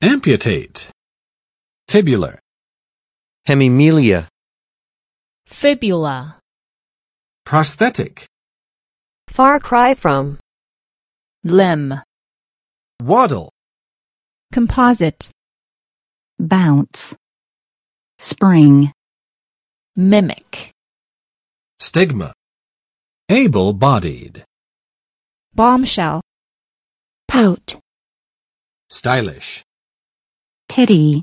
Amputate. Fibular. Hemimelia. Fibula. Prosthetic. Far cry from. Limb. Waddle. Composite. Bounce. Spring. Mimic. Stigma. Able-bodied. Bombshell. Pout. Stylish. Pity.